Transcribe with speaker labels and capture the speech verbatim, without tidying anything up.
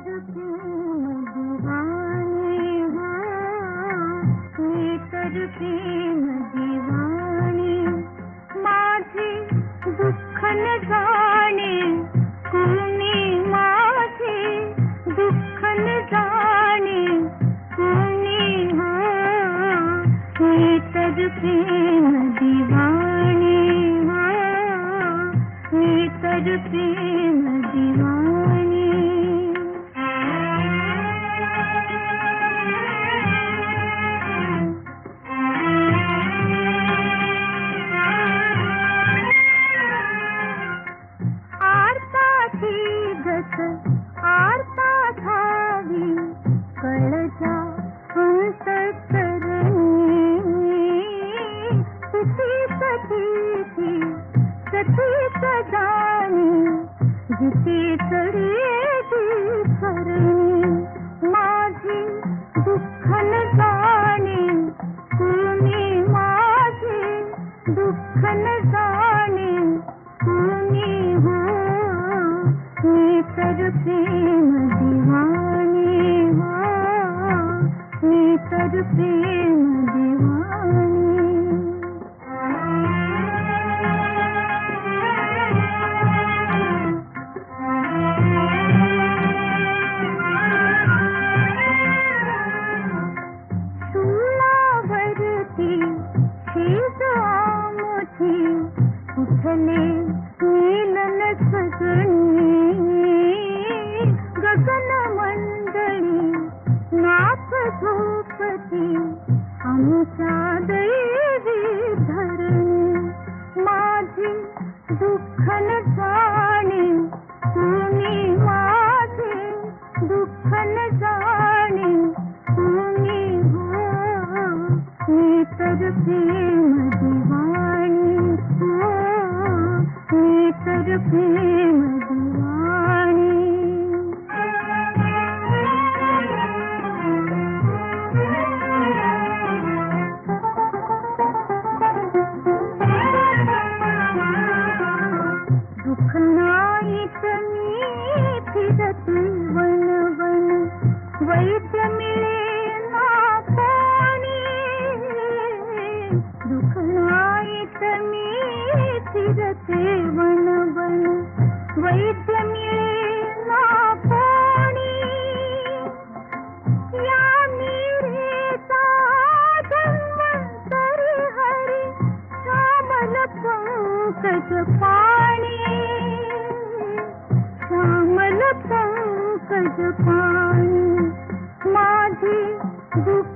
Speaker 1: तर प्रेम दीवानी हो, मी तर प्रेम दीवानी. माझे दुःख न जाणे कोणी, माझे दुःख न जाणे कोणी हो, मी तर प्रेम दीवानी हो, मी तर प्रेम दीवानी. आरता धावी कळजा अंतःकरणी, तुझी सतीची सतीच जाणी, जिथे चढेची करणी. माझे दुःख न जाणे कोणी, माझे दुःख न जाणे कोणी हो, मी तर प्रेम दीवानी हो, मी तर प्रेम दीवानी. तुलावरती शीत आमची उठले नीलन सगणी, गगन मंडळी नाथ झोपती आमच्या दैवी धरणी. माझे दुःख न जाणे कोणी, माझे दुःख न जाणे कोणी हो, मी तर प्रेम दीवानी हो, मी तर प्रेम दीवानी. दुःख नाहीत मी फिरती वन वन, वैद्य मिळे ना कोणी. दुःख नाहीत मी फिरते वन वन, वैद्य मिळे ना कोणी. या मीरेचा धन्वंतरी हरी, श्यामल पंकज पाणी, श्यामल पंकज पाणी. माझे दुःख